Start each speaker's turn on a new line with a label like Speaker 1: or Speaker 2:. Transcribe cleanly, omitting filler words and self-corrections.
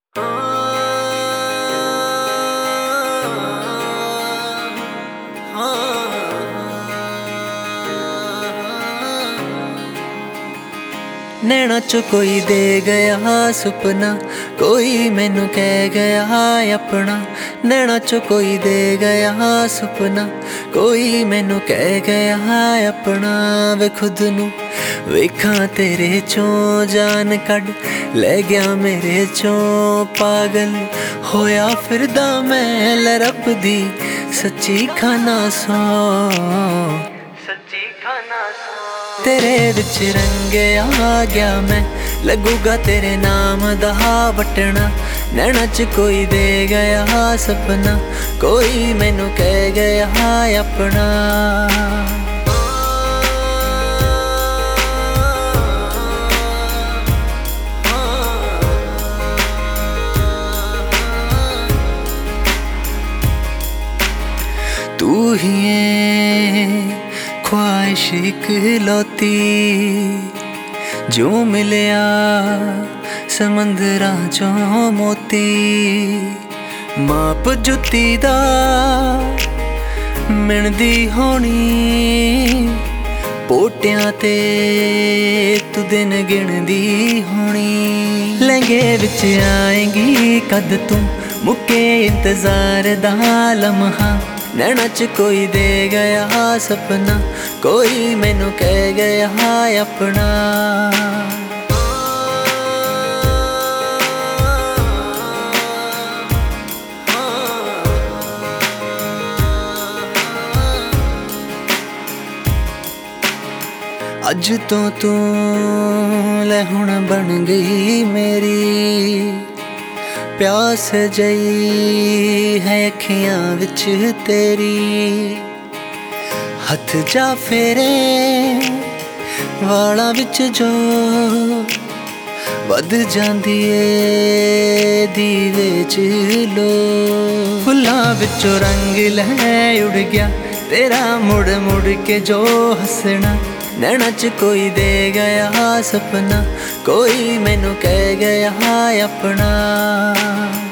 Speaker 1: नैना चो कोई दे गया सुपना, कोई मैनू कह गया अपना। नैना चो कोई दे गया सुपना, कोई मैनू कह गया अपना। वे खुद नू वेखां तेरे चों जान कढ़ लै गया मेरे चों। पागल होया फिरदा मैं लरब दी सच्ची खाना सौ, सच्ची खाना सौ। तेरे विच रंगे आ गया मैं, लगूगा तेरे नाम दा वटना। नैना च कोई दे गया सपना, कोई मैनू कह गया अपना। तू ही ख्वाहिश इकलौती, जो मिलया समंदरां चों मोती। माप जुत्ती दा मिणदी होनी, पोटियां ते तू दिन गिणदी होनी। लहंगे विच आएगी कद तू, मुक्के इंतजार दा लम्हा। नैना च कोई दे गया सपना, कोई मैनू कह गया अपना। अज तो तू लै हुण बन गई मेरी, प्यास जई है अखियां विच तेरी। हथ जा फेरे वालां विच जो वध जांदी ए दीवे च लो। फुल्लां विचों रंग लै उड़ गया तेरा मुड़ मुड़ के जो हसना। नैना च कोई दे गया सपना, कोई मैनू कह गया अपना।